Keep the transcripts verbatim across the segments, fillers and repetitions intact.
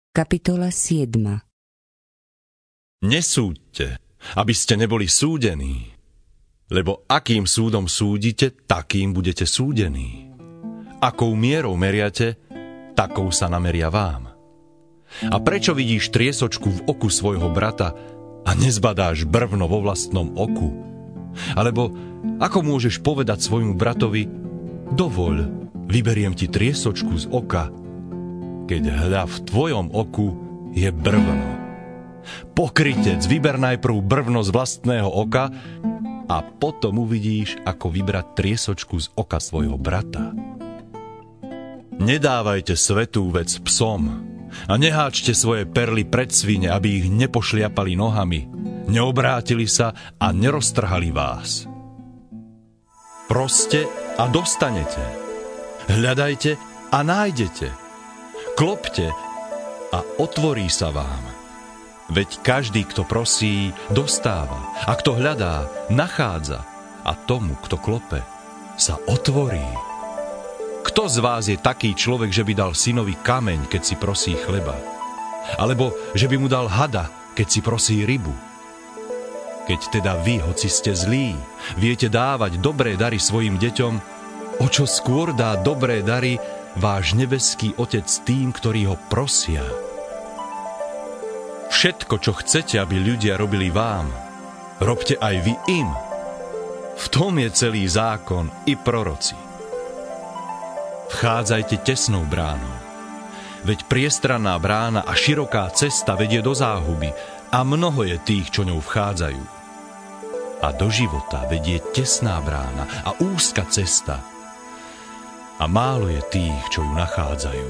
Kapitola siedma. Nesúďte, aby ste neboli súdení, lebo akým súdom súdite, takým budete súdení. Akou mierou meriate, takou sa nameria vám. A prečo vidíš triesočku v oku svojho brata a nezbadáš brvno vo vlastnom oku? Alebo ako môžeš povedať svojmu bratovi: dovoľ, vyberiem ti triesočku z oka, keď hľa v tvojom oku je brvno. Pokrytec, vyber najprv brvno z vlastného oka a potom uvidíš, ako vybrať triesočku z oka svojho brata. Nedávajte svätú vec psom a neháčte svoje perly pred svine, aby ich nepošliapali nohami, neobrátili sa a neroztrhali vás. Proste a dostanete. Hľadajte a nájdete. Klopte a otvorí sa vám. Veď každý, kto prosí, dostáva, a kto hľadá, nachádza, a tomu, kto klope, sa otvorí. Kto z vás je taký človek, že by dal synovi kameň, keď si prosí chleba? Alebo že by mu dal hada, keď si prosí rybu? Keď teda vy, hoci ste zlí, viete dávať dobré dary svojim deťom, o čo skôr dá dobré dary váš nebeský Otec tým, ktorí ho prosia. Všetko, čo chcete, aby ľudia robili vám, robte aj vy im. V tom je celý zákon i proroci. Vchádzajte tesnou bránou, veď priestranná brána a široká cesta vedie do záhuby a mnoho je tých, čo ňou vchádzajú. A do života vedie tesná brána a úzka cesta, a málo je tých, čo ju nachádzajú.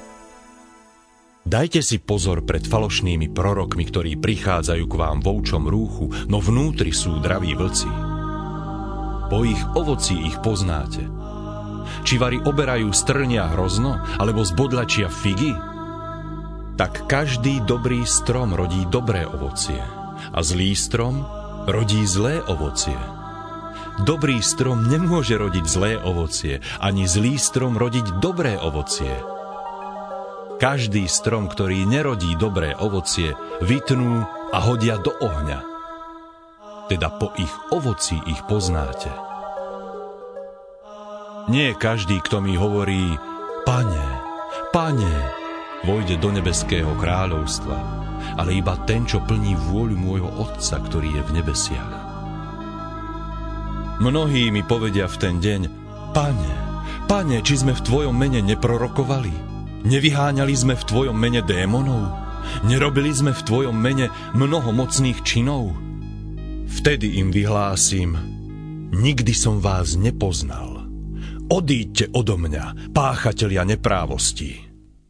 Dajte si pozor pred falošnými prorokmi, ktorí prichádzajú k vám vo ovčom rúchu, no vnútri sú draví vlci. Po ich ovocí ich poznáte. Či vari oberajú strnia hrozno, alebo zbodlačia figy? Tak každý dobrý strom rodí dobré ovocie, a zlý strom rodí zlé ovocie. Dobrý strom nemôže rodiť zlé ovocie, ani zlý strom rodiť dobré ovocie. Každý strom, ktorý nerodí dobré ovocie, vytnú a hodia do ohňa. Teda po ich ovocí ich poznáte. Nie každý, kto mi hovorí: Pane, Pane, vojde do nebeského kráľovstva, ale iba ten, čo plní vôľu môjho Otca, ktorý je v nebesiach. Mnohí mi povedia v ten deň: Pane, Pane, či sme v Tvojom mene neprorokovali? Nevyháňali sme v Tvojom mene démonov? Nerobili sme v Tvojom mene mnoho mocných činov? Vtedy im vyhlásim: nikdy som vás nepoznal. Odíďte odo mňa, páchatelia neprávostí.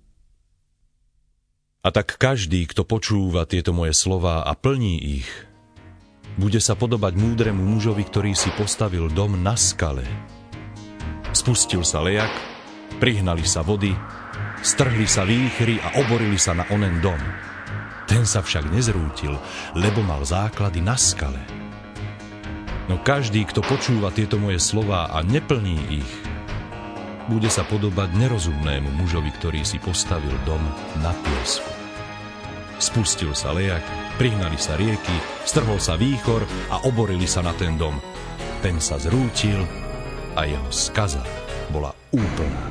A tak každý, kto počúva tieto moje slová a plní ich, bude sa podobať múdremu mužovi, ktorý si postavil dom na skale. Spustil sa lejak, prihnali sa vody, strhli sa výchry a oborili sa na onen dom. Ten sa však nezrútil, lebo mal základy na skale. No každý, kto počúva tieto moje slová a neplní ich, bude sa podobať nerozumnému mužovi, ktorý si postavil dom na piesku. Spustil sa lejak, prihnali sa rieky, strhol sa výchor a oborili sa na ten dom. Ten sa zrútil a jeho skaza bola úplná.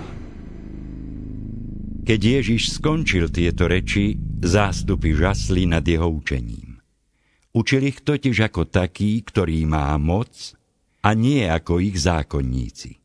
Keď Ježiš skončil tieto reči, zástupy žasli nad jeho učením. Učil ich totiž ako taký, ktorý má moc, a nie ako ich zákonníci.